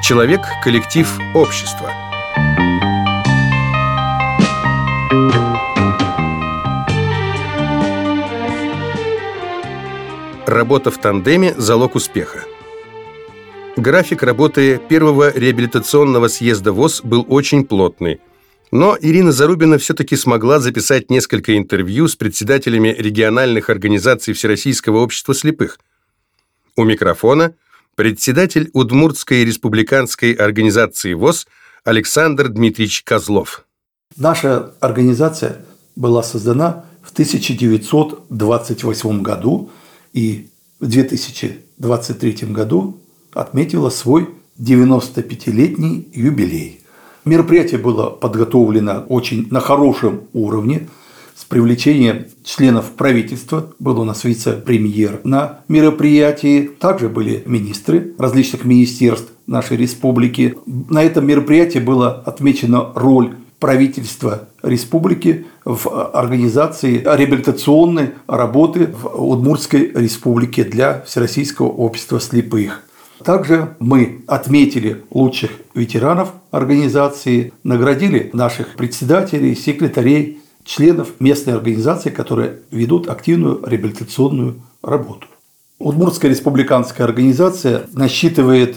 Человек, коллектив, общество. Работа в тандеме – залог успеха. График работы первого реабилитационного съезда ВОС был очень плотный. Но Ирина Зарубина все-таки смогла записать несколько интервью с председателями региональных организаций Всероссийского общества слепых. У микрофона председатель Удмуртской республиканской организации ВОС Александр Дмитриевич Козлов. Наша организация была создана в 1928 году и в 2023 году отметила свой 95-летний юбилей. Мероприятие было подготовлено очень на хорошем уровне, с привлечением членов правительства. Был у нас вице-премьер на мероприятии. Также были министры различных министерств нашей республики. На этом мероприятии была отмечена роль правительства республики в организации реабилитационной работы в Удмуртской республике для Всероссийского общества слепых. Также мы отметили лучших ветеранов организации, наградили наших председателей, секретарей, членов местной организации, которые ведут активную реабилитационную работу. Удмуртская республиканская организация насчитывает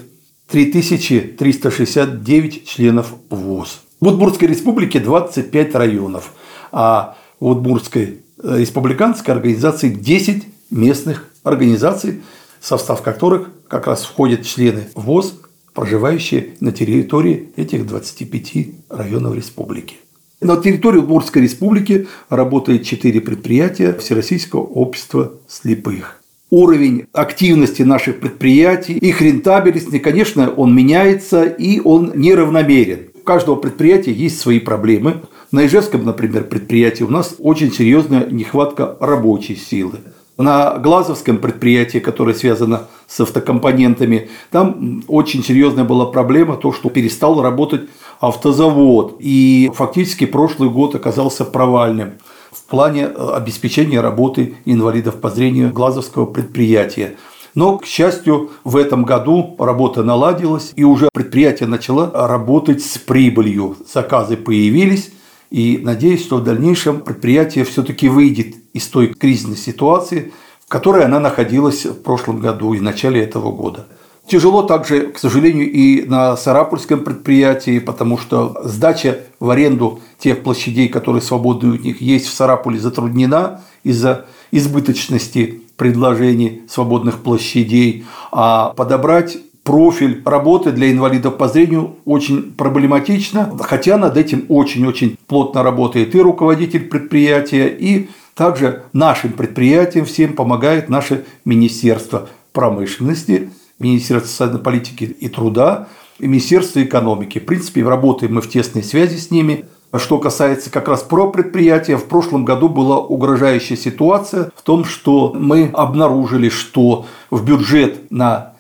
3369 членов ВОС. В Удмуртской республике 25 районов, а в Удмуртской республиканской организации 10 местных организаций, в состав которых как раз входят члены ВОС, проживающие на территории этих 25 районов республики. На территории Удмуртской республики работает 4 предприятия Всероссийского общества слепых. Уровень активности наших предприятий, их рентабельность, конечно, он меняется и он неравномерен. У каждого предприятия есть свои проблемы. На Ижевском, например, предприятии у нас очень серьезная нехватка рабочей силы. На Глазовском предприятии, которое связано с автокомпонентами, там очень серьезная была проблема, то, что перестал работать автозавод. И фактически прошлый год оказался провальным в плане обеспечения работы инвалидов по зрению Глазовского предприятия. Но, к счастью, в этом году работа наладилась, и уже предприятие начало работать с прибылью. Заказы появились, и надеюсь, что в дальнейшем предприятие все-таки выйдет из той кризисной ситуации, в которой она находилась в прошлом году и в начале этого года. Тяжело также, к сожалению, и на Сарапульском предприятии, потому что сдача в аренду тех площадей, которые свободны у них есть в Сарапуле, затруднена из-за избыточности предложений свободных площадей, а подобрать профиль работы для инвалидов по зрению очень проблематично, хотя над этим очень-очень плотно работает и руководитель предприятия, и также нашим предприятиям всем помогает наше Министерство промышленности, Министерство социальной политики и труда, и Министерство экономики. В принципе, работаем мы в тесной связи с ними. Что касается как раз про предприятия, в прошлом году была угрожающая ситуация в том, что мы обнаружили, что в бюджет на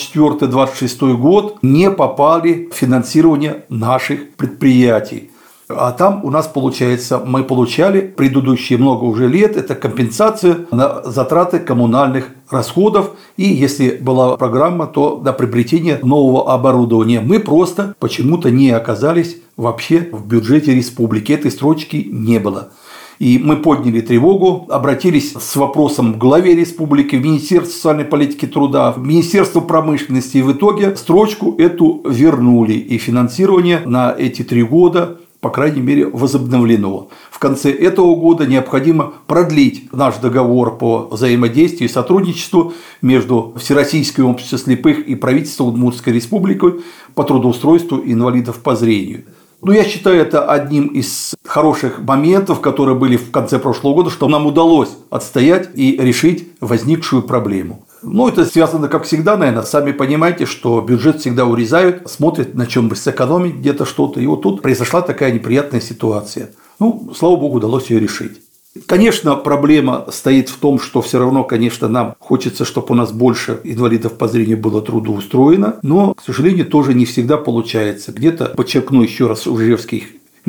2024-2026 год не попали финансирование наших предприятий. А там у нас, получается, мы получали предыдущие много уже лет, это компенсация на затраты коммунальных расходов, и если была программа, то на приобретение нового оборудования. Мы просто почему-то не оказались вообще в бюджете республики, этой строчки не было. И мы подняли тревогу, обратились с вопросом к главе республики, в Министерство социальной политики и труда, в Министерство промышленности, и в итоге строчку эту вернули, и финансирование на эти 3 года, по крайней мере, возобновлено. В конце этого года необходимо продлить наш договор по взаимодействию и сотрудничеству между Всероссийским обществом слепых и правительством Удмуртской республики по трудоустройству инвалидов по зрению. Я считаю, это одним из хороших моментов, которые были в конце прошлого года, что нам удалось отстоять и решить возникшую проблему. Это связано, как всегда, наверное, сами понимаете, что бюджет всегда урезают, смотрят, на чем бы сэкономить где-то что-то. И вот тут произошла такая неприятная ситуация. Слава богу, удалось ее решить. Конечно, проблема стоит в том, что все равно, конечно, нам хочется, чтобы у нас больше инвалидов по зрению было трудоустроено, но, к сожалению, тоже не всегда получается. Где-то, подчеркну еще раз, у Ижевских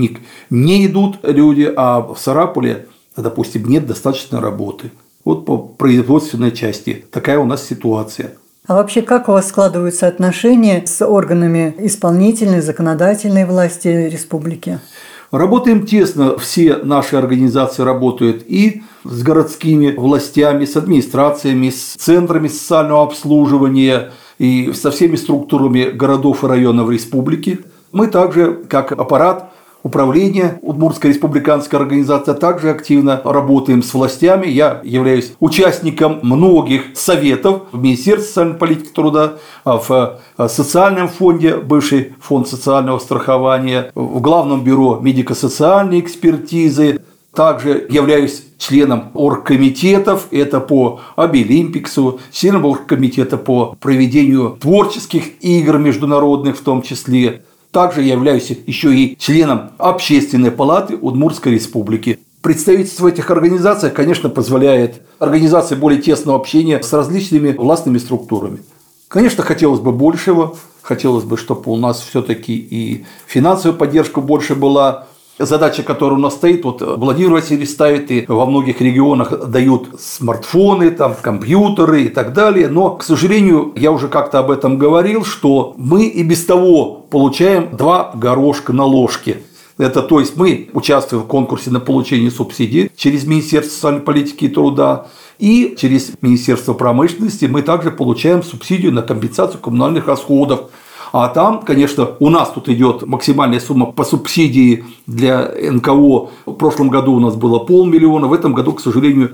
не идут люди, а в Сарапуле, допустим, нет достаточно работы. Вот по производственной части такая у нас ситуация. А вообще, как у вас складываются отношения с органами исполнительной, законодательной власти республики? Работаем тесно, все наши организации работают и с городскими властями, с администрациями, с центрами социального обслуживания и со всеми структурами городов и районов республики. Мы также, как аппарат управления Удмуртской республиканской организации, также активно работаем с властями. Я являюсь участником многих советов в Министерстве социальной политики и труда, в социальном фонде, бывший фонд социального страхования, в Главном бюро медико-социальной экспертизы. Также являюсь членом оргкомитетов, это по Обилимпиксу, членом оргкомитета по проведению творческих игр международных в том числе. Также я являюсь еще и членом Общественной палаты Удмуртской республики. Представительство в этих организациях, конечно, позволяет организации более тесного общения с различными властными структурами. Конечно, хотелось бы большего, хотелось бы, чтобы у нас все-таки и финансовая поддержка больше была. Задача, которая у нас стоит, вот Владимир Васильевич ставит, и во многих регионах дают смартфоны, там, компьютеры и так далее. Но, к сожалению, я уже как-то об этом говорил, что мы и без того получаем 2 горошка на ложке. Это, то есть, мы участвуем в конкурсе на получение субсидий через Министерство социальной политики и труда, и через Министерство промышленности мы также получаем субсидию на компенсацию коммунальных расходов. А там, конечно, у нас тут идет максимальная сумма по субсидии для НКО. В прошлом году у нас было 500 000, в этом году, к сожалению,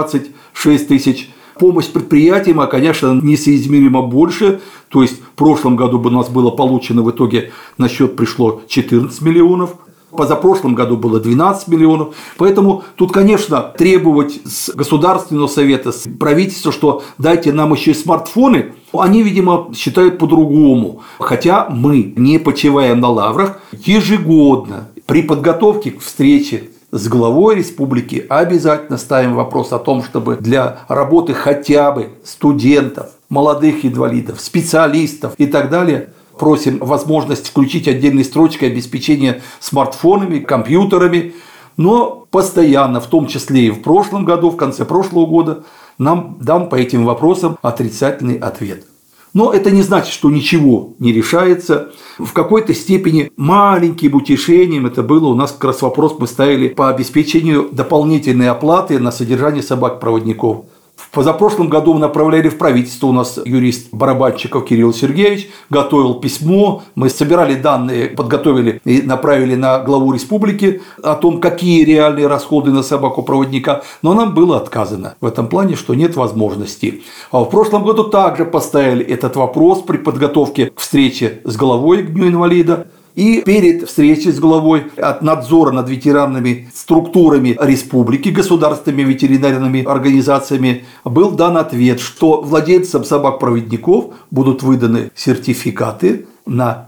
326 тысяч. Помощь предприятиям, конечно, несоизмеримо больше. То есть в прошлом году у нас было получено в итоге на счет пришло 14 миллионов. Позапрошлом году было 12 миллионов. Поэтому тут, конечно, требовать с Государственного совета, с правительства, что дайте нам еще и смартфоны, они, видимо, считают по-другому. Хотя мы, не почиваем на лаврах, ежегодно при подготовке к встрече с главой республики обязательно ставим вопрос о том, чтобы для работы хотя бы студентов, молодых инвалидов, специалистов и так далее просим возможность включить отдельной строчкой обеспечение смартфонами, компьютерами, но постоянно, в том числе и в прошлом году, в конце прошлого года, нам дан по этим вопросам отрицательный ответ. Но это не значит, что ничего не решается. В какой-то степени маленьким утешением это было у нас как раз вопрос мы ставили по обеспечению дополнительной оплаты на содержание собак-проводников. В позапрошлом году мы направляли в правительство, у нас юрист Барабанщиков Кирилл Сергеевич готовил письмо, мы собирали данные, подготовили и направили на главу республики о том, какие реальные расходы на собаку-проводника, но нам было отказано в этом плане, что нет возможности. А в прошлом году также поставили этот вопрос при подготовке к встрече с главой к Дню инвалида. И перед встречей с главой от надзора над ветеранными структурами республики, государственными ветеринарными организациями был дан ответ, что владельцам собак-проводников будут выданы сертификаты на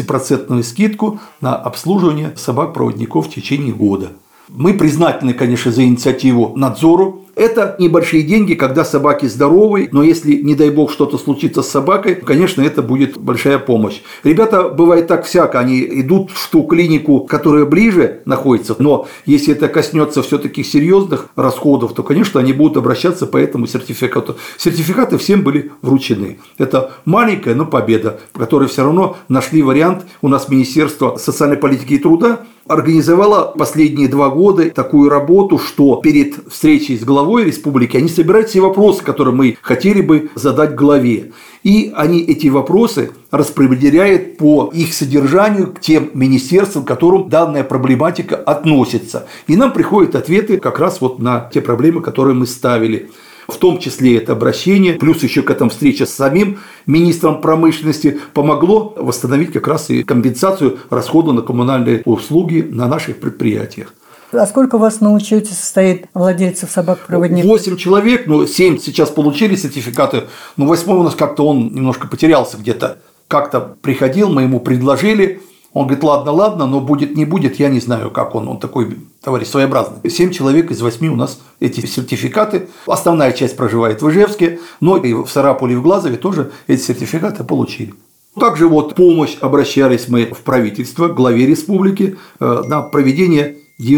50% скидку на обслуживание собак-проводников в течение года. Мы признательны, конечно, за инициативу надзору. Это небольшие деньги, когда собаки здоровы, но если, не дай бог, что-то случится с собакой, конечно, это будет большая помощь. Ребята, бывает так всяко, они идут в ту клинику, которая ближе находится, но если это коснется все-таки серьезных расходов, то, конечно, они будут обращаться по этому сертификату. Сертификаты всем были вручены. Это маленькая, но победа, в которой все равно нашли вариант. У нас Министерство социальной политики и труда организовало последние 2 года такую работу, что перед встречей с главой республики они собирают все вопросы, которые мы хотели бы задать главе. И они эти вопросы распределяют по их содержанию к тем министерствам, к которым данная проблематика относится. И нам приходят ответы как раз вот на те проблемы, которые мы ставили. В том числе это обращение, плюс еще к этому встреча с самим министром промышленности помогло восстановить как раз и компенсацию расходов на коммунальные услуги на наших предприятиях. А сколько у вас на учете состоит владельцев собак-проводников? 8 человек, 7 сейчас получили сертификаты, но 8-й у нас как-то он немножко потерялся где-то. Как-то приходил, мы ему предложили, он говорит, ладно, но будет, не будет, я не знаю, как он такой товарищ своеобразный. 7 человек из 8 у нас эти сертификаты, основная часть проживает в Ижевске, но и в Сарапуле и в Глазове тоже эти сертификаты получили. Также вот помощь обращались мы в правительство, к главе республики на проведение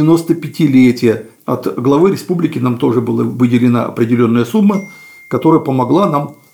95-летия. От главы республики нам тоже была выделена определенная сумма, которая помогла нам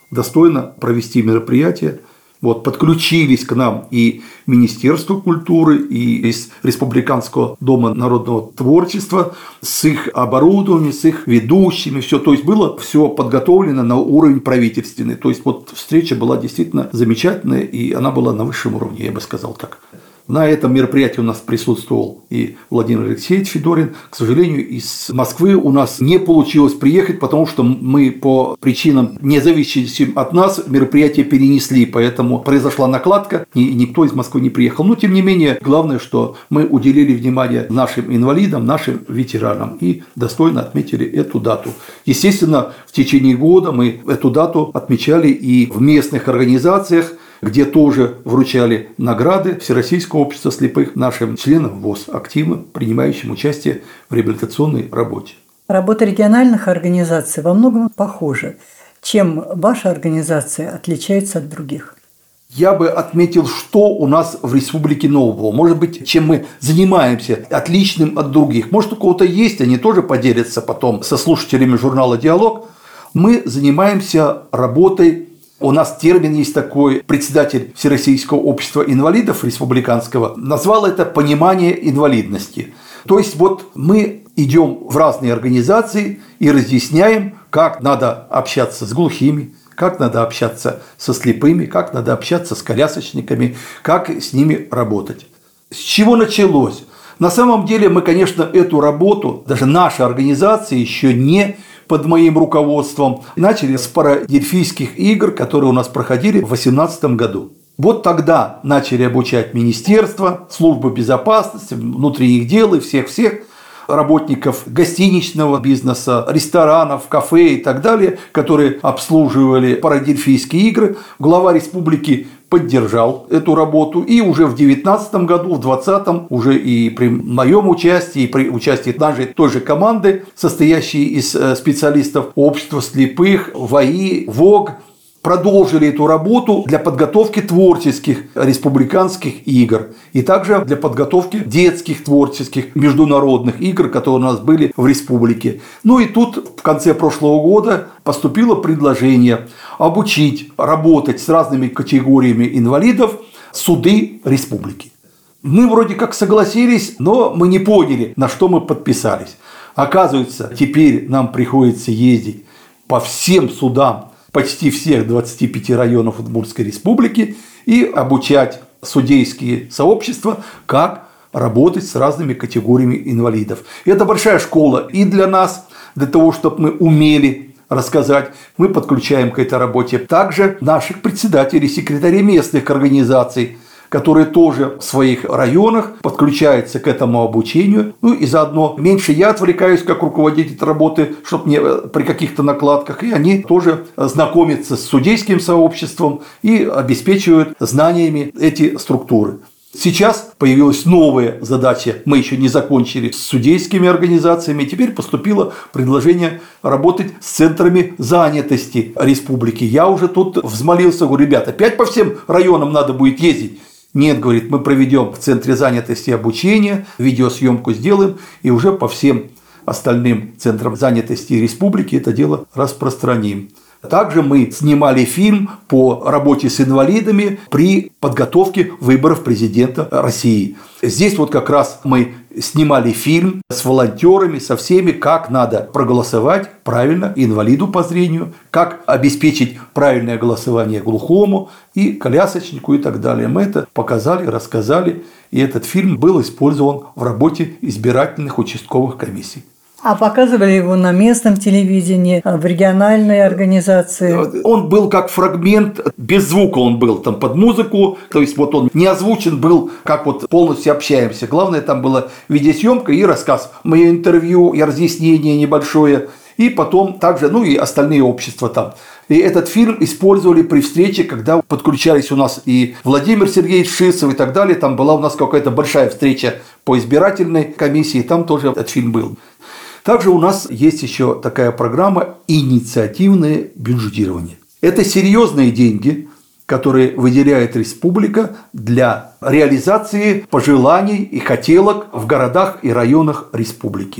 достойно провести мероприятие. Вот, подключились к нам и Министерство культуры, и из Республиканского дома народного творчества с их оборудованием, с их ведущими, все. То есть было все подготовлено на уровень правительственный. То есть вот встреча была действительно замечательная, и она была на высшем уровне, я бы сказал так. На этом мероприятии у нас присутствовал и Владимир Алексеевич Федорин. К сожалению, из Москвы у нас не получилось приехать, потому что мы по причинам, не зависящим от нас, мероприятие перенесли, поэтому произошла накладка, и никто из Москвы не приехал. Но, тем не менее, главное, что мы уделили внимание нашим инвалидам, нашим ветеранам и достойно отметили эту дату. Естественно, в течение года мы эту дату отмечали и в местных организациях, где тоже вручали награды Всероссийского общества слепых нашим членам ВОС, активно принимающим участие в реабилитационной работе. Работа региональных организаций во многом похожа. Чем ваша организация отличается от других? Я бы отметил, что у нас в Республике Нового. Может быть, чем мы занимаемся отличным от других. Может, у кого-то есть, они тоже поделятся потом со слушателями журнала «Диалог». Мы занимаемся работой. У нас термин есть такой, председатель Всероссийского общества инвалидов республиканского назвал это «понимание инвалидности». То есть вот мы идем в разные организации и разъясняем, как надо общаться с глухими, как надо общаться со слепыми, как надо общаться с колясочниками, как с ними работать. С чего началось? На самом деле мы, конечно, эту работу, даже наша организация еще не под моим руководством, начали с парадельфийских игр, которые у нас проходили в 2018 году. Вот тогда начали обучать министерство, службы безопасности, внутренних дел и всех-всех работников гостиничного бизнеса, ресторанов, кафе и так далее, которые обслуживали парадельфийские игры. Глава республики поддержал эту работу, и уже в 2019 году, в 2020 уже и при моем участии, и при участии нашей той же команды, состоящей из специалистов общества слепых, ВАИ, ВОГ, продолжили эту работу для подготовки творческих республиканских игр и также для подготовки детских творческих международных игр, которые у нас были в республике. Ну и тут в конце прошлого года поступило предложение обучить работать с разными категориями инвалидов суды республики. Мы вроде как согласились, но мы не поняли, на что мы подписались. Оказывается, теперь нам приходится ездить по всем судам почти всех 25 районов Удмуртской республики и обучать судейские сообщества, как работать с разными категориями инвалидов. Это большая школа и для нас, для того, чтобы мы умели рассказать, мы подключаем к этой работе также наших председателей, секретарей местных организаций, которые тоже в своих районах подключаются к этому обучению. Ну и заодно меньше я отвлекаюсь как руководитель работы, чтобы не при каких-то накладках, и они тоже знакомятся с судейским сообществом и обеспечивают знаниями эти структуры. Сейчас появилась новая задача, мы еще не закончили с судейскими организациями, теперь поступило предложение работать с центрами занятости республики. Я уже тут взмолился, говорю, ребята, опять по всем районам надо будет ездить. Нет, говорит, мы проведем в центре занятости обучения, видеосъемку сделаем и уже по всем остальным центрам занятости республики это дело распространим. Также мы снимали фильм по работе с инвалидами при подготовке выборов президента России. Здесь вот как раз мы снимали фильм с волонтерами, со всеми, как надо проголосовать правильно инвалиду по зрению, как обеспечить правильное голосование глухому и колясочнику и так далее. Мы это показали, рассказали, и этот фильм был использован в работе избирательных участковых комиссий. А показывали его на местном телевидении, в региональной организации? Он был как фрагмент, без звука он был, там под музыку, то есть вот он не озвучен был, как вот полностью общаемся. Главное, там была видеосъемка и рассказ, мое интервью и разъяснение небольшое, и потом также, ну и остальные общества там. И этот фильм использовали при встрече, когда подключались у нас и Владимир Сергеевич Шисов и так далее. Там была у нас какая-то большая встреча по избирательной комиссии, там тоже этот фильм был. Также у нас есть еще такая программа «Инициативное бюджетирование». Это серьезные деньги, которые выделяет республика для реализации пожеланий и хотелок в городах и районах республики.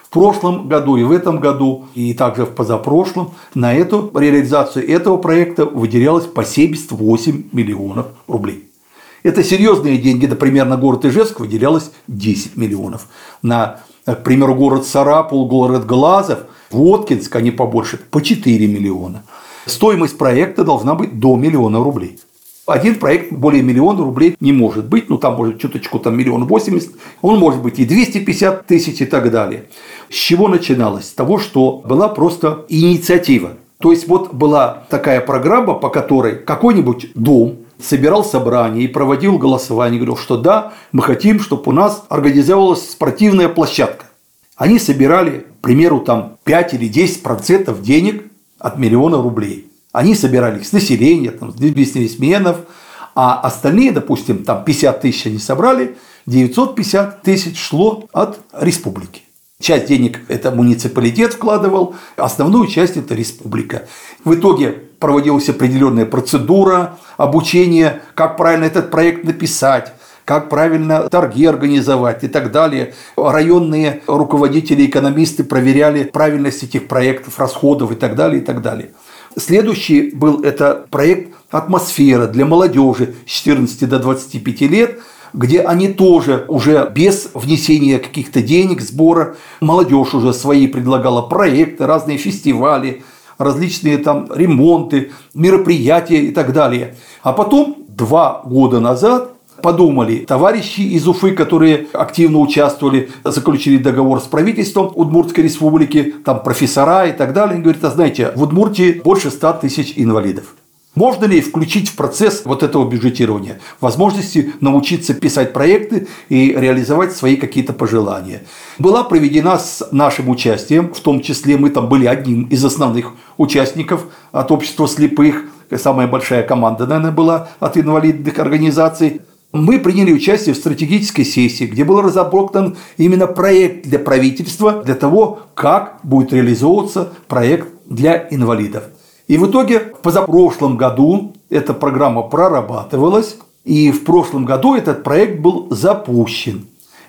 В прошлом году и в этом году, и также в позапрошлом на эту реализацию этого проекта выделялось по 78 миллионов рублей. Это серьезные деньги. Например, на город Ижевск выделялось 10 миллионов. На, к примеру, город Сарапул, город Глазов, Воткинск, они побольше, по 4 миллиона. Стоимость проекта должна быть до 1 миллиона рублей. Один проект более 1 миллиона рублей не может быть, ну там может чуточку, там 1 80 000, он может быть и 250 тысяч и так далее. С чего начиналось? С того, что была просто инициатива. То есть вот была такая программа, по которой какой-нибудь дом собирал собрание и проводил голосование, говорил, что да, мы хотим, чтобы у нас организовалась спортивная площадка. Они собирали, к примеру, там 5 или 10% денег от 1 миллиона рублей. Они собирали их с населения, там, с бизнесменов, а остальные, допустим, там 50 тысяч они собрали, 950 тысяч шло от республики. Часть денег это муниципалитет вкладывал, основную часть это республика. В итоге проводилась определенная процедура обучения, как правильно этот проект написать, как правильно торги организовать и так далее. Районные руководители, экономисты проверяли правильность этих проектов, расходов и так далее, и так далее. Следующий был это проект «Атмосфера» для молодежи с 14 до 25 лет, где они тоже уже без внесения каких-то денег, сбора, молодежь уже свои предлагала проекты, разные фестивали, различные там ремонты, мероприятия и так далее. А потом 2 года назад подумали товарищи из Уфы, которые активно участвовали, заключили договор с правительством Удмуртской республики, там профессора и так далее. Они говорят, а знаете, в Удмуртии больше 100 тысяч инвалидов. Можно ли включить в процесс вот этого бюджетирования возможности научиться писать проекты и реализовать свои какие-то пожелания? Была проведена с нашим участием, в том числе мы там были одним из основных участников от общества слепых, самая большая команда, наверное, была от инвалидных организаций. Мы приняли участие в стратегической сессии, где был разработан именно проект для правительства, для того, как будет реализовываться проект для инвалидов. И в итоге в позапрошлом году эта программа прорабатывалась, и в прошлом году этот проект был запущен.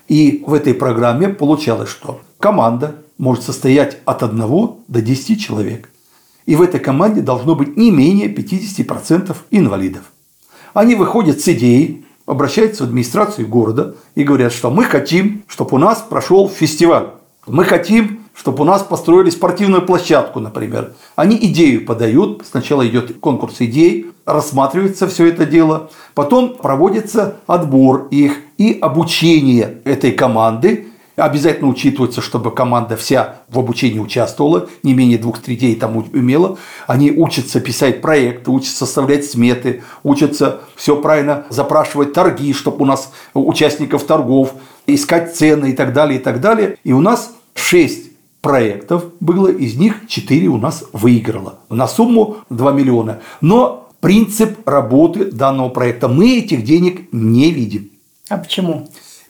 И в этой программе получалось, что команда может состоять от 1 до 10 человек. И в этой команде должно быть не менее 50% инвалидов. Они выходят с идеей, обращаются в администрацию города и говорят, что мы хотим, чтобы у нас прошел фестиваль. Мы хотим, чтобы у нас построили спортивную площадку, например. Они идею подают, сначала идет конкурс идей, рассматривается все это дело, потом проводится отбор их и обучение этой команды. Обязательно учитывается, чтобы команда вся в обучении участвовала, не менее 2 третей там умела. Они учатся писать проекты, учатся составлять сметы, учатся все правильно запрашивать торги, чтобы у нас участников торгов, искать цены и так далее, и так далее. И у нас 6 проектов было, из них 4 у нас выиграло на сумму 2 миллиона. Но принцип работы данного проекта мы этих денег не видим. А почему?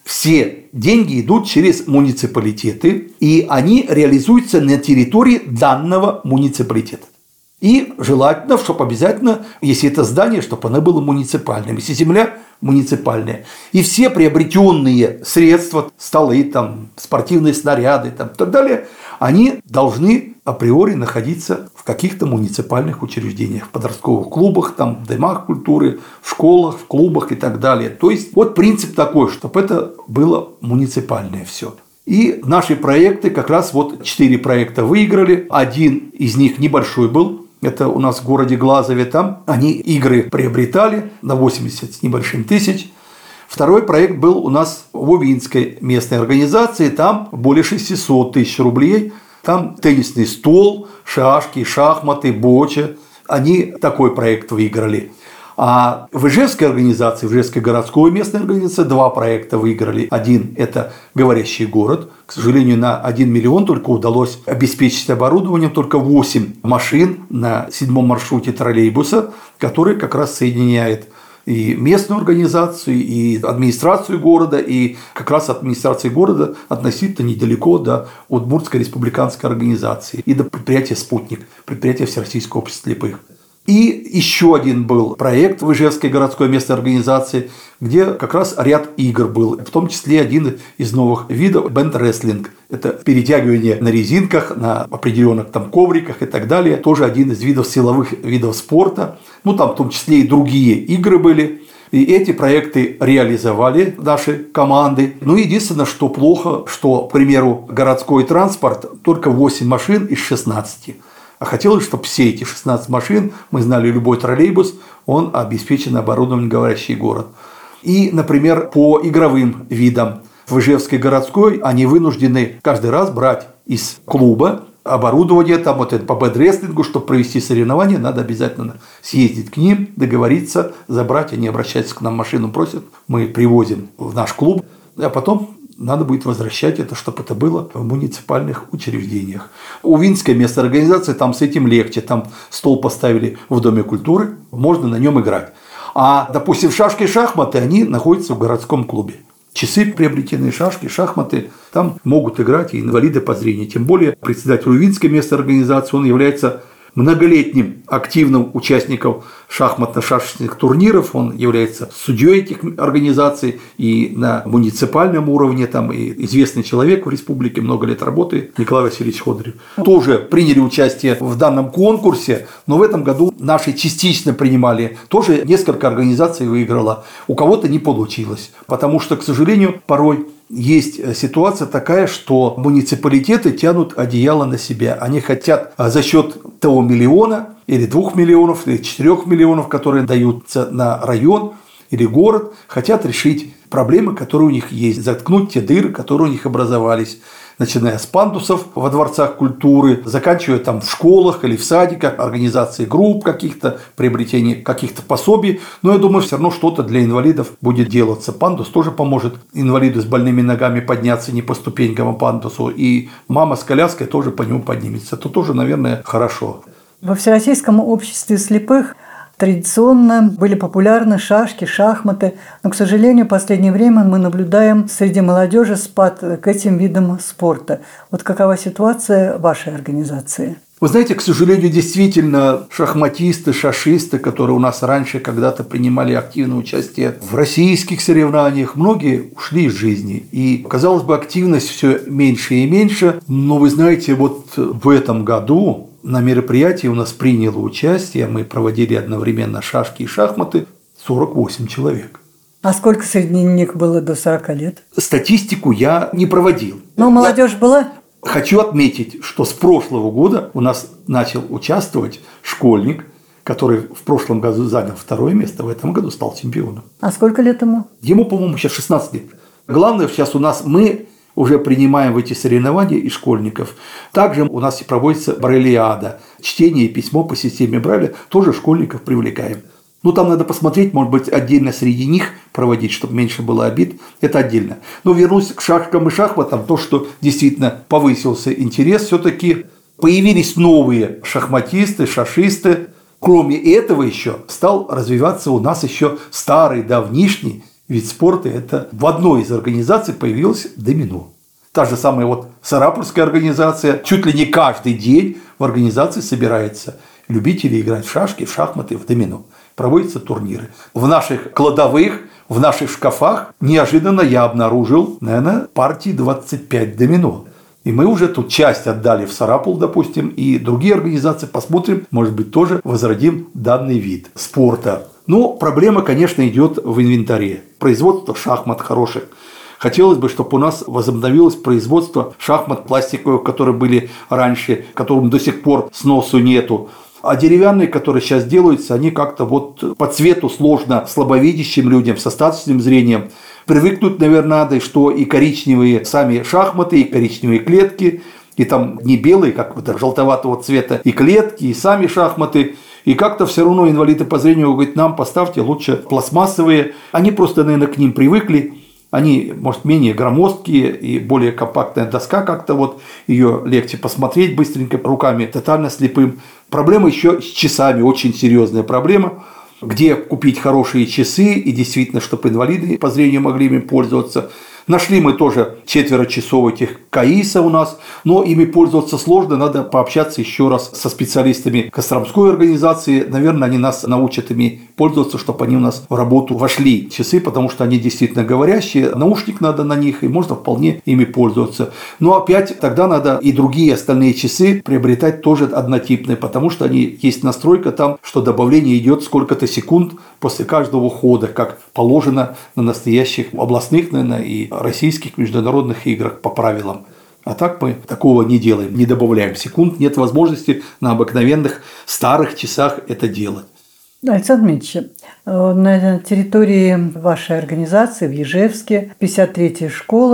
Все деньги идут через муниципалитеты, и они реализуются на территории данного муниципалитета. И желательно, чтобы обязательно, если это здание, чтобы оно было муниципальным, если земля муниципальная. И все приобретенные средства, столы, там, спортивные снаряды там, и так далее, они должны априори находиться в каких-то муниципальных учреждениях, в подростковых клубах, там, в домах культуры, в школах, в клубах и так далее. То есть вот принцип такой, чтобы это было муниципальное все. И наши проекты, как раз вот 4 проекта выиграли, один из них небольшой был. Это у нас в городе Глазове, там они игры приобретали на 80 с небольшим тысяч. Второй проект был у нас в Увинской местной организации, там более 600 тысяч рублей. Там теннисный стол, шашки, шахматы, боча. Они такой проект выиграли. А в Ижевской организации, в Ижевской городской местной организации 2 проекта выиграли. Один – это «Говорящий город». К сожалению, на 1 миллион только удалось обеспечить оборудованием только 8 машин на 7-м маршруте троллейбуса, который как раз соединяет и местную организацию, и администрацию города, и как раз от администрации города относительно недалеко до Удмуртской республиканской организации и до предприятия «Спутник», предприятия Всероссийского общества слепых. И еще один был проект в Ижевской городской местной организации, где как раз ряд игр был, в том числе один из новых видов – бенд-рестлинг. Это перетягивание на резинках, на определенных там ковриках и так далее. Тоже один из видов силовых видов спорта. Ну, там в том числе и другие игры были. И эти проекты реализовали наши команды. Ну, единственное, что плохо, что, к примеру, городской транспорт только 8 машин из 16. А хотелось, чтобы все эти 16 машин, мы знали, любой троллейбус, он обеспечен оборудованием «Говорящий город». И, например, по игровым видам в Ижевской городской они вынуждены каждый раз брать из клуба оборудование, там вот это по бэд-рестлингу, чтобы провести соревнования, надо обязательно съездить к ним, договориться, забрать, они обращаются к нам, машину просят, мы привозим в наш клуб, а потом надо будет возвращать это, чтобы это было в муниципальных учреждениях. У Винской местной организации там с этим легче. Там стол поставили в Доме культуры, можно на нем играть. А, допустим, шашки и шахматы, они находятся в городском клубе. Часы, приобретенные шашки, шахматы, там могут играть и инвалиды по зрению. Тем более председатель Винской местной организации, он является многолетним активным участником шахматно-шашечных турниров, он является судьей этих организаций и на муниципальном уровне, там и известный человек в республике, много лет работает, Николай Васильевич Ходырев. Тоже приняли участие в данном конкурсе, но в этом году наши частично принимали, тоже несколько организаций выиграло, у кого-то не получилось, потому что, к сожалению, порой есть ситуация такая, что муниципалитеты тянут одеяло на себя. Они хотят за счет того миллиона или 2 миллионов, или 4 миллионов, которые даются на район или город, хотят решить проблемы, которые у них есть, заткнуть те дыры, которые у них образовались, начиная с пандусов во дворцах культуры, заканчивая там в школах или в садиках, организации групп каких-то, приобретение каких-то пособий. Но я думаю, все равно что-то для инвалидов будет делаться. Пандус тоже поможет инвалиду с больными ногами подняться не по ступенькам, а пандусу. И мама с коляской тоже по нему поднимется. Это тоже, наверное, хорошо. Во Всероссийском обществе слепых традиционно были популярны шашки, шахматы, но, к сожалению, в последнее время мы наблюдаем среди молодежи спад к этим видам спорта. Вот какова ситуация вашей организации? Вы знаете, к сожалению, действительно, шахматисты, шашисты, которые у нас раньше когда-то принимали активное участие в российских соревнованиях, многие ушли из жизни. И, казалось бы, активность все меньше и меньше. Но вы знаете, вот в этом году на мероприятии у нас приняло участие, мы проводили одновременно шашки и шахматы, 48 человек. А сколько среди них было до 40 лет? Статистику я не проводил. Но молодежь была? Хочу отметить, что с прошлого года у нас начал участвовать школьник, который в прошлом году занял 2 место, в этом году стал чемпионом. А сколько лет ему? Ему, по-моему, сейчас 16 лет. Главное, сейчас у нас мы уже принимаем в эти соревнования и школьников. Также у нас проводится брайлиада, чтение и письмо по системе Брайля, тоже школьников привлекаем. Ну, там надо посмотреть, может быть, отдельно среди них проводить, чтобы меньше было обид, это отдельно. Но вернусь к шашкам и шахматам, то, что действительно повысился интерес, все-таки появились новые шахматисты, шашисты. Кроме этого еще стал развиваться у нас еще старый, давнишний вид спорта. Это в одной из организаций появилось домино. Та же самая вот Сарапульская организация, чуть ли не каждый день в организации собираются любители играть в шашки, в шахматы, в домино. Проводятся турниры. В наших кладовых, в наших шкафах неожиданно я обнаружил, наверное, партии 25 домино. И мы уже тут часть отдали в Сарапул, допустим, и другие организации. Посмотрим, может быть, тоже возродим данный вид спорта. Но проблема, конечно, идет в инвентаре. Производство шахмат хороших. Хотелось бы, чтобы у нас возобновилось производство шахмат пластиковых, которые были раньше, которым до сих пор сносу нету. А деревянные, которые сейчас делаются, они как-то вот по цвету сложно слабовидящим людям с остаточным зрением. Привыкнуть, наверное, надо, что и коричневые сами шахматы, и коричневые клетки, и там не белые, как вот желтоватого цвета, и клетки, и сами шахматы. И как-то все равно инвалиды по зрению говорят, нам поставьте лучше пластмассовые. Они просто, наверное, к ним привыкли. Они, может, менее громоздкие и более компактная доска, как-то вот ее легче посмотреть быстренько руками, тотально слепым. Проблема еще с часами, очень серьезная проблема. Где купить хорошие часы и действительно, чтобы инвалиды по зрению могли ими пользоваться. Нашли мы тоже 4 часов этих КАИСа у нас, но ими пользоваться сложно, надо пообщаться еще раз со специалистами Костромской организации. Наверное, они нас научат ими пользоваться, чтобы они у нас в работу вошли, часы, потому что они действительно говорящие, наушник надо на них, и можно вполне ими пользоваться. Но опять тогда надо и другие остальные часы приобретать тоже однотипные, потому что они есть настройка там, что добавление идет сколько-то секунд после каждого хода, как положено на настоящих областных, наверное, и российских международных играх по правилам. А так мы такого не делаем, не добавляем секунд, нет возможности на обыкновенных старых часах это делать. Александр Дмитриевич, на территории вашей организации в Ежевске 53-я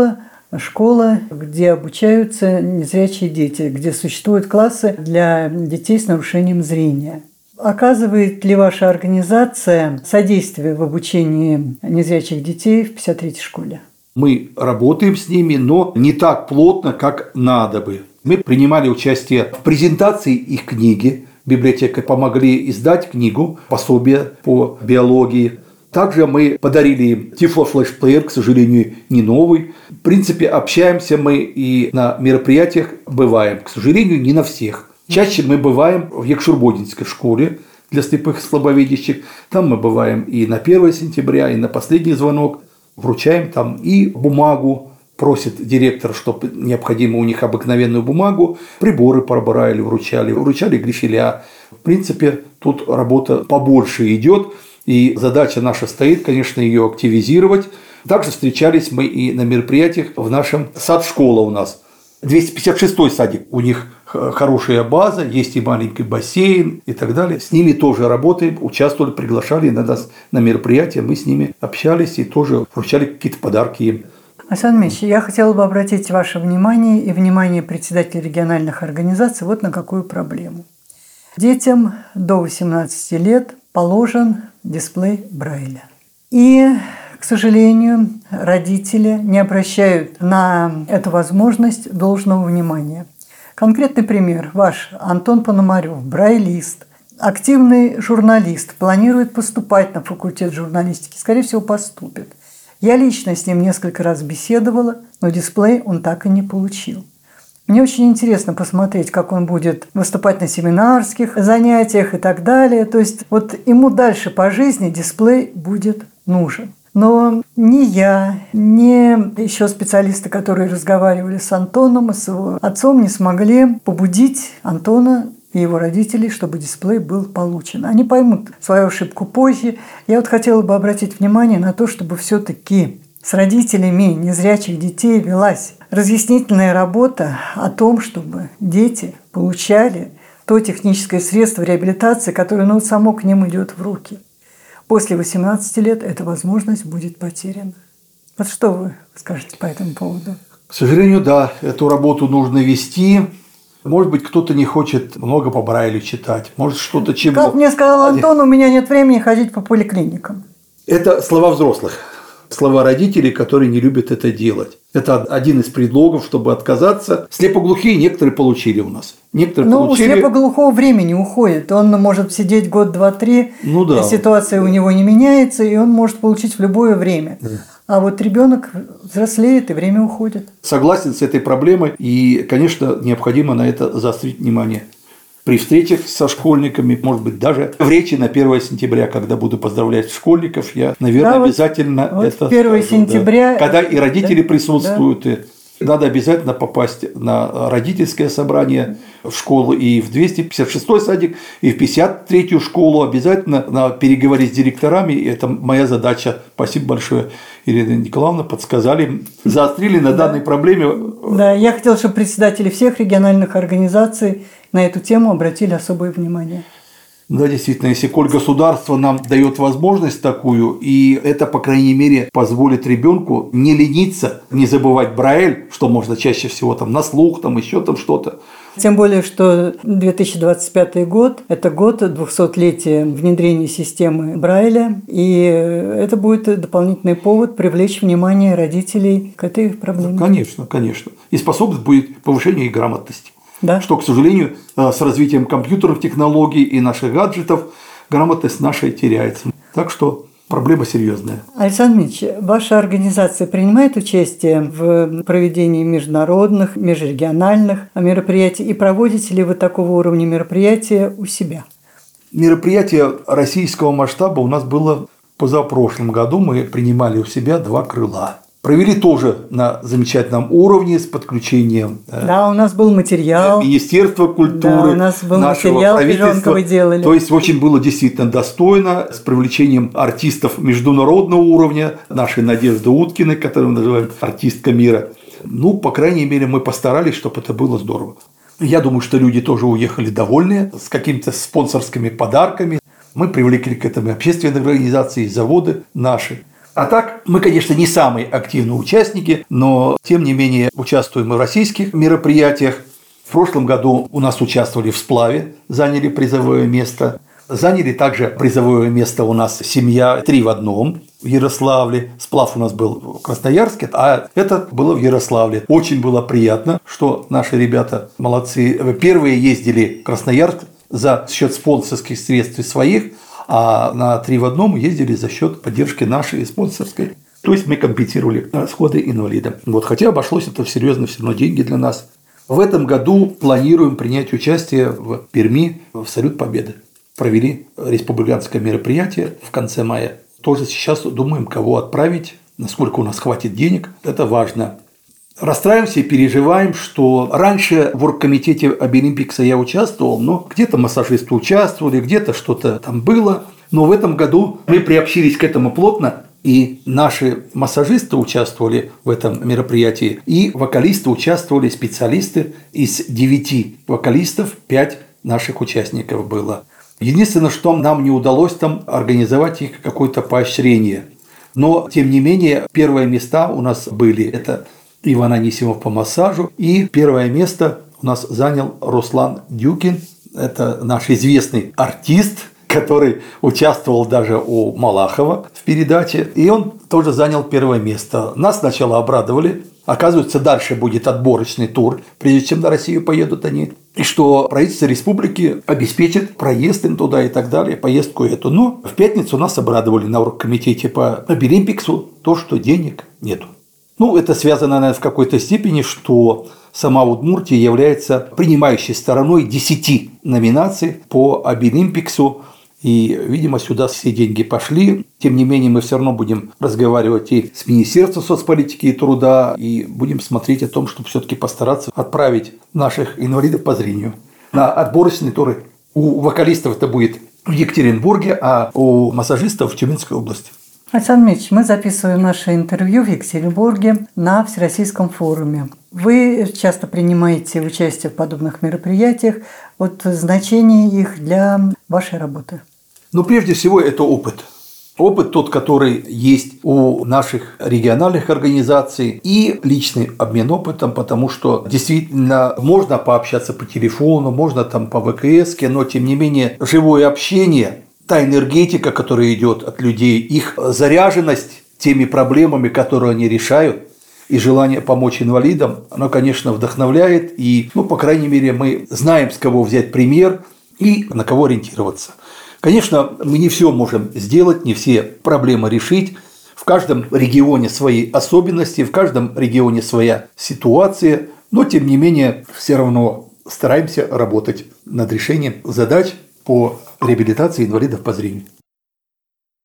школа, где обучаются незрячие дети, где существуют классы для детей с нарушением зрения. Оказывает ли ваша организация содействие в обучении незрячих детей в 53-й школе? Мы работаем с ними, но не так плотно, как надо бы. Мы принимали участие в презентации их книги. Библиотекой помогли издать книгу, пособие по биологии. Также мы подарили им тифлофлешплеер, к сожалению, не новый. В принципе, общаемся мы и на мероприятиях бываем. К сожалению, не на всех. Чаще мы бываем в Якшурбодинской школе для слепых и слабовидящих. Там мы бываем и на 1 сентября, и на последний звонок. Вручаем там и бумагу. Просит директор, чтобы необходимо у них обыкновенную бумагу, приборы по Брайлю вручали грифеля. В принципе, тут работа побольше идет, и задача наша стоит, конечно, ее активизировать. Также встречались мы и на мероприятиях в нашем сад-школа у нас. 256-й садик, у них хорошая база, есть и маленький бассейн и так далее. С ними тоже работаем, участвовали, приглашали на нас на мероприятия, мы с ними общались и тоже вручали какие-то подарки им. Александр Дмитриевич, я хотела бы обратить ваше внимание и внимание председателей региональных организаций вот на какую проблему. Детям до 18 лет положен дисплей Брайля. И, к сожалению, родители не обращают на эту возможность должного внимания. Конкретный пример. Ваш Антон Пономарев, брайлист, активный журналист, планирует поступать на факультет журналистики, скорее всего, поступит. Я лично с ним несколько раз беседовала, но дисплей он так и не получил. Мне очень интересно посмотреть, как он будет выступать на семинарских занятиях и так далее. То есть вот ему дальше по жизни дисплей будет нужен. Но ни я, ни еще специалисты, которые разговаривали с Антоном и с его отцом, не смогли побудить Антона и его родителей, чтобы дисплей был получен. Они поймут свою ошибку позже. Я вот хотела бы обратить внимание на то, чтобы все-таки с родителями незрячих детей велась разъяснительная работа о том, чтобы дети получали то техническое средство реабилитации, которое само к ним идет в руки. После 18 лет эта возможность будет потеряна. Вот что вы скажете по этому поводу? К сожалению, да, эту работу нужно вести. Может быть, кто-то не хочет много по Брайлю читать, может, что-то чего. Как мне сказал Антон, у меня нет времени ходить по поликлиникам. Это слова взрослых, слова родителей, которые не любят это делать. Это один из предлогов, чтобы отказаться. Слепоглухие некоторые получили у нас. Некоторые получили. У слепоглухого времени уходит. Он может сидеть год, два, три, да. Ситуация у него не меняется, и он может получить в любое время. А вот ребенок взрослеет, и время уходит. Согласен с этой проблемой, и, конечно, необходимо на это заострить внимание. При встречах со школьниками, может быть, даже в речи на 1 сентября, когда буду поздравлять школьников, я, наверное, обязательно это 1 сентября. Да. Когда и родители присутствуют, и надо обязательно попасть на родительское собрание в школу и в 256-й садик, и в 53-ю школу. Обязательно надо переговорить с директорами. И это моя задача. Спасибо большое, Ирина Николаевна, подсказали, заострили на данной проблеме. Да, я хотела, чтобы председатели всех региональных организаций на эту тему обратили особое внимание. Да, действительно, если коль государство нам дает возможность такую, и это, по крайней мере, позволит ребенку не лениться, не забывать Брайль, что можно чаще всего там на слух, там еще там что-то. Тем более, что 2025 год – это год 200-летия внедрения системы Брайля, и это будет дополнительный повод привлечь внимание родителей к этой проблеме. Конечно, конечно. И способность будет повышение их грамотности. Да. Что, к сожалению, с развитием компьютерных технологий и наших гаджетов грамотность наша теряется. Так что Проблема серьезная. Александр Ильич, ваша организация принимает участие в проведении международных, межрегиональных мероприятий и проводите ли вы такого уровня мероприятия у себя? Мероприятие российского масштаба у нас было позапрошлом году. Мы принимали у себя 2 крыла. Провели тоже на замечательном уровне с подключением Да, у нас был материал. Министерства культуры, да, у нас был нашего материал, правительства. вы делали. То есть очень было действительно достойно, с привлечением артистов международного уровня, нашей Надежды Уткиной, которую мы называем артистка мира. Ну, по крайней мере, мы постарались, чтобы это было здорово. Я думаю, что люди тоже уехали довольные, с какими-то спонсорскими подарками. Мы привлекли к этому общественные организации, заводы наши. А так, мы, конечно, не самые активные участники, но, тем не менее, участвуем и в российских мероприятиях. В прошлом году у нас участвовали в сплаве, заняли призовое место. Заняли также призовое место у нас семья 3 в 1 в Ярославле. Сплав у нас был в Красноярске, а это было в Ярославле. Очень было приятно, что наши ребята молодцы. Первые ездили в Красноярск за счет спонсорских средств своих, а на 3 в 1 ездили за счет поддержки нашей спонсорской. То есть мы компенсировали расходы инвалидам. Вот, хотя обошлось это серьезно все равно деньги для нас. В этом году планируем принять участие в Перми в Салют Победы. Провели республиканское мероприятие в конце мая. Тоже сейчас думаем, кого отправить, насколько у нас хватит денег. Это важно. Расстраиваемся и переживаем, что раньше в оргкомитете Обилимпикса я участвовал, но где-то массажисты участвовали, где-то что-то там было. Но в этом году мы приобщились к этому плотно, и наши массажисты участвовали в этом мероприятии, и вокалисты участвовали, специалисты. Из 9 вокалистов 5 наших участников было. Единственное, что нам не удалось там организовать их какое-то поощрение. Но, тем не менее, первые места у нас были. Это Иван Анисимов по массажу. И первое место у нас занял Руслан Дюкин. Это наш известный артист, который участвовал даже у Малахова в передаче. И он тоже занял первое место. Нас сначала обрадовали. Оказывается, дальше будет отборочный тур, прежде чем на Россию поедут они. И что правительство республики обеспечит проезд им туда и так далее, поездку эту. Но в пятницу нас обрадовали на оргкомитете по Обилимпиксу то, что денег нету. Ну, это связано, наверное, в какой-то степени, что сама Удмуртия является принимающей стороной 10 номинаций по Обилимпиксу. И, видимо, сюда все деньги пошли. Тем не менее, мы все равно будем разговаривать и с Министерством соцполитики и труда, и будем смотреть о том, чтобы все-таки постараться отправить наших инвалидов по зрению на отборочные туры. У вокалистов это будет в Екатеринбурге, а у массажистов в Тюменской области. Александр Ильич, мы записываем наше интервью в Екатеринбурге на Всероссийском форуме. Вы часто принимаете участие в подобных мероприятиях. Вот значение их для вашей работы. Но прежде всего это опыт. Опыт тот, который есть у наших региональных организаций, и личный обмен опытом, потому что действительно можно пообщаться по телефону, можно там по ВКС, но тем не менее живое общение, та энергетика, которая идет от людей, их заряженность теми проблемами, которые они решают, и желание помочь инвалидам, оно, конечно, вдохновляет, и, по крайней мере, мы знаем, с кого взять пример и на кого ориентироваться. Конечно, мы не все можем сделать, не все проблемы решить. В каждом регионе свои особенности, в каждом регионе своя ситуация, но, тем не менее, все равно стараемся работать над решением задач по реабилитации инвалидов по зрению.